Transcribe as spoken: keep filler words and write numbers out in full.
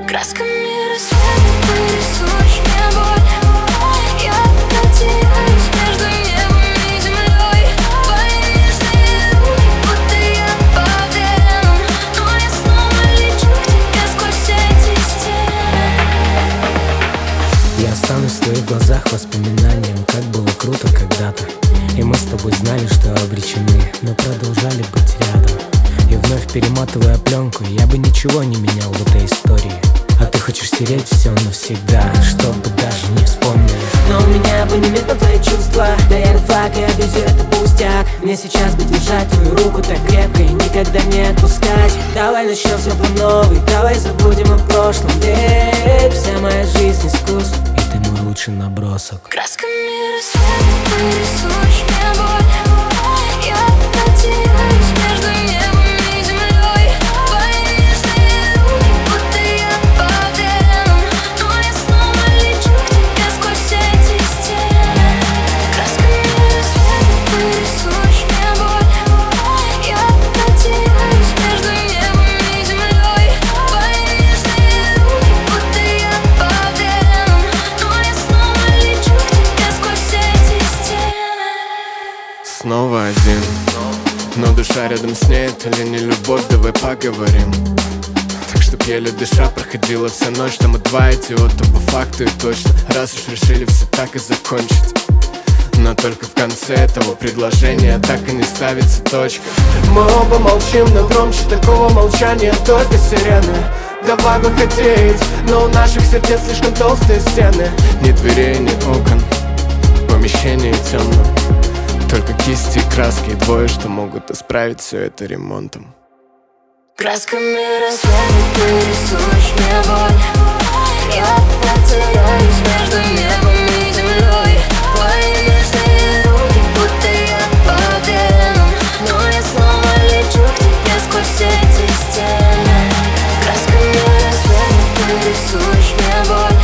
Красками рассвета ты рисуешь мне боль. Я потеряюсь между небом и землей. Твои нежные руки, будто я по венам. Но я снова лечу к тебе сквозь эти стены. Я останусь в твоих глазах воспоминанием, как было круто когда-то. И мы с тобой знали, что обречены, но продолжали быть рядом. И вновь перематывая пленку, я бы ничего не менял в этой истории. А ты хочешь стереть все навсегда, чтобы даже не вспомнили. Но у меня абонемент на твои чувства. Да я ред флаг и объявлю, это пустяк. Мне сейчас бы держать твою руку так крепко и никогда не отпускать. Давай начнем все по новой, давай забудем о прошлом. Ведь вся моя жизнь искусство, и ты мой лучший набросок. Красками рассвета ты рисуешь мне боль. Я потеряюсь между небом и землей. Твои нежные руки, будто я по венам. Но я снова лечу к тебе сквозь эти стены. Красками рассвета ты рисуешь мне боль. Я потеряюсь между небом и землей. Твои нежные руки, будто я по венам. Но я снова лечу к тебе сквозь эти стены. Снова один, но душа рядом с ней, это ли не любовь, давай поговорим. Так чтоб еле дыша проходила вся ночь, что мы два идиота по факту и точно. Раз уж решили все так и закончить, но только в конце этого предложения так и не ставится точка. Мы оба молчим, но громче такого молчания только сирены. Давай выходить, но у наших сердец слишком толстые стены. Ни дверей, ни окон, в помещении темном. Только кисти и краски, и двое, что могут исправить все это ремонтом. Красками рассвета ты рисуешь мне боль. Я потеряюсь между небом и землей. Твои нежные руки, будто я по венам. Но я снова лечу к тебе сквозь эти стены. Красками рассвета ты рисуешь мне боль.